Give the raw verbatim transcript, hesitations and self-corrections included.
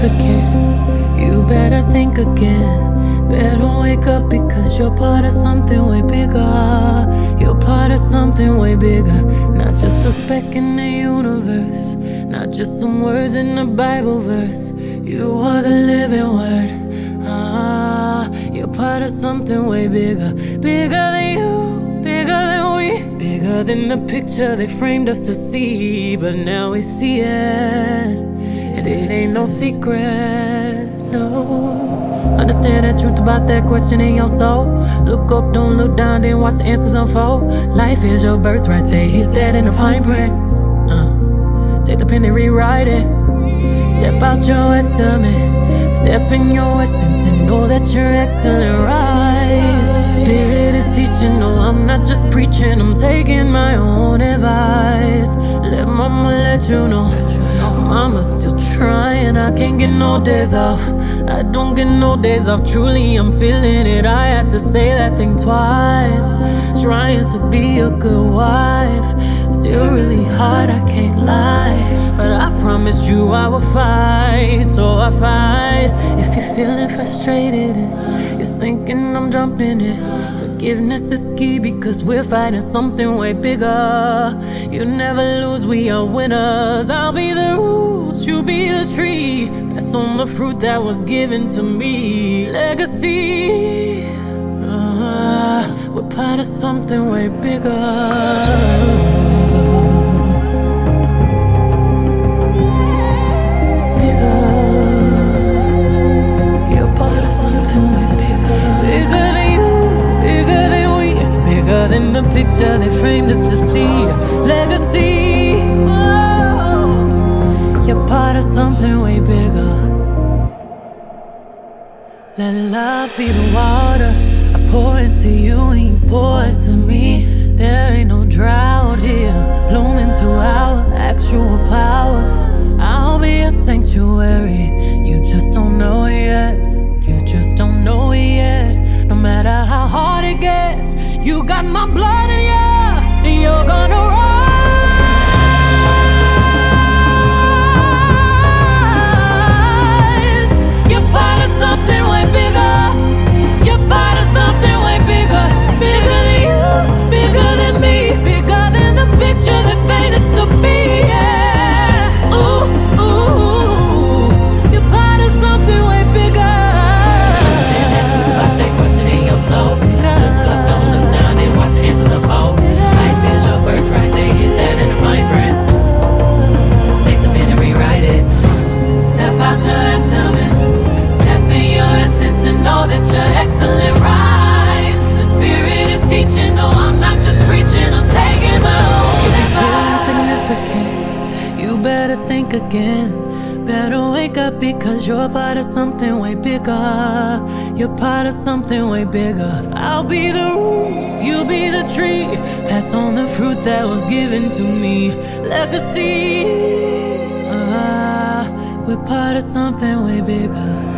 significant. You better think again. Better wake up because you're part of something way bigger. You're part of something way bigger. Not just a speck in the universe, not just some words in a Bible verse. You are the living word. Ah, you're part of something way bigger. Bigger than you, bigger than we, bigger than the picture they framed us to see. But now we see it, and it ain't no secret, no. Understand the truth about that question in your soul. Look up, don't look down, then watch the answers unfold. Life is your birthright, they hit that in the fine print. uh, Take the pen and rewrite it. Step out your estimate, step in your essence, and know that you're excellent. Rise, Spirit is teaching. No, I'm not just preaching, I'm taking my own advice. Let mama let you know, mama's still trying. I can't get no days off, I don't get no days off. Truly, I'm feeling it, I had to say that thing twice. Trying to be a good wife, still really hard, I can't lie. But I promised you I would fight, so I fight. If you're feeling frustrated and you're sinking, I'm jumping in. Forgiveness is key because we're fighting something way bigger. You never lose, we are winners. I'll be the roots, you be the tree. That's on the fruit that was given to me. Legacy, uh, we're part of something way bigger. Than the picture they framed us to see. Legacy, oh, you're part of something way bigger. Let love be the water I pour into you and you pour into me. There ain't no drought here, bloom into our actual powers. I'll be a sanctuary, you just don't know it yet. You just don't know it yet. No matter how hard it gets, you got my blood in you, and you're gonna rise. You're part of something way bigger. You're part of something way bigger. Bigger than you, bigger than me, bigger than the picture that painted us to be. Yeah. Ooh, ooh, you're part of something way bigger. Understand that truth about that question in your soul. Look up, don't look down, then watch the answers unfold. Life is your birthright, they hit that in the fine print. Take the pen and rewrite it. Step out your estimate, step in your essence, and know that you're excellent. Rise, the Spirit is teaching. No, I'm not just preaching, I'm taking my own. If you're feeling significant, you better think again. Better wake up because you're part of something way bigger. You're part of something way bigger. I'll be the roots, you'll be the tree. Pass on the fruit that was given to me. Legacy, ah, we're part of something way bigger.